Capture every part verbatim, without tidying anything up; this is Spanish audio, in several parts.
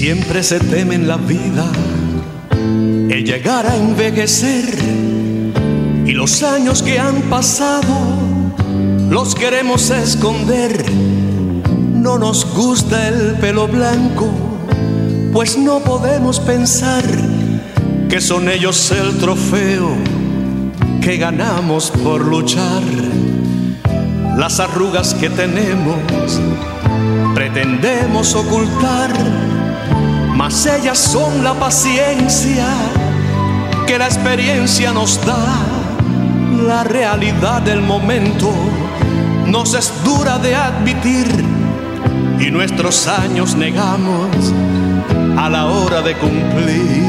Siempre se teme en la vida el llegar a envejecer, y los años que han pasado los queremos esconder. No nos gusta el pelo blanco, pues no podemos pensar que son ellos el trofeo que ganamos por luchar. Las arrugas que tenemos pretendemos ocultar, mas ellas son la paciencia que la experiencia nos da. La realidad del momento nos es dura de admitir, y nuestros años negamos a la hora de cumplir.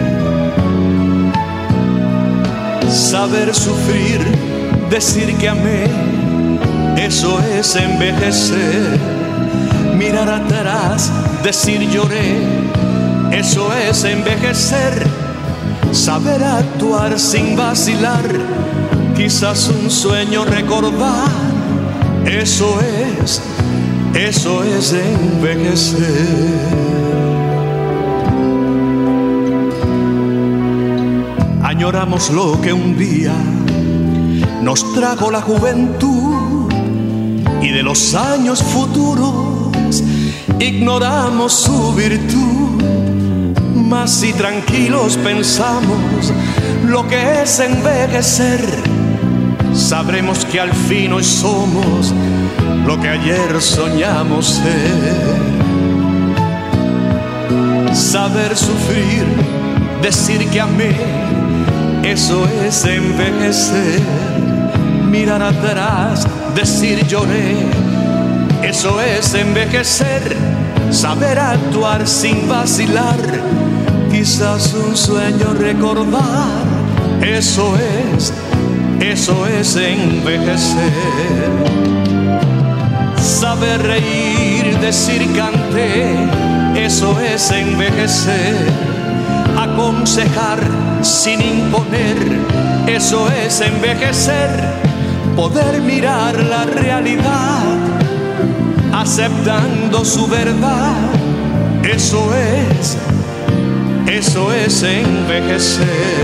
Saber sufrir, decir que amé, eso es envejecer. Mirar atrás, decir lloré, eso es envejecer. Saber actuar sin vacilar, quizás un sueño recordar, eso es, eso es envejecer. Añoramos lo que un día nos trajo la juventud, y de los años futuros ignoramos su virtud. Mas si tranquilos pensamos lo que es envejecer, sabremos que al fin hoy somos lo que ayer soñamos ser. Saber sufrir, decir que amé, eso es envejecer. Mirar atrás, decir lloré, eso es envejecer. Saber actuar sin vacilar, quizás un sueño recordar, eso es, eso es envejecer. Saber reír, decir canté, eso es envejecer. Aconsejar sin imponer, eso es envejecer. Poder mirar la realidad aceptando su verdad, eso es, eso es envejecer.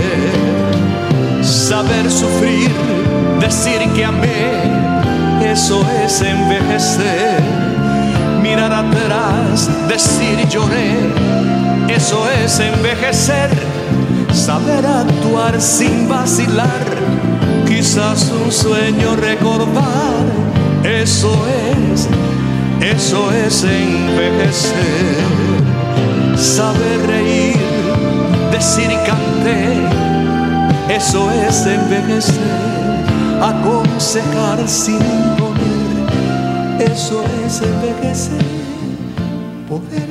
Saber sufrir, decir que amé, eso es envejecer. Mirar atrás, decir lloré, eso es envejecer. Saber actuar sin vacilar, quizás un sueño recordar, eso es, eso es envejecer. Saber reír, decir canté, eso es envejecer. Aconsejar sin imponer, eso es envejecer. Poder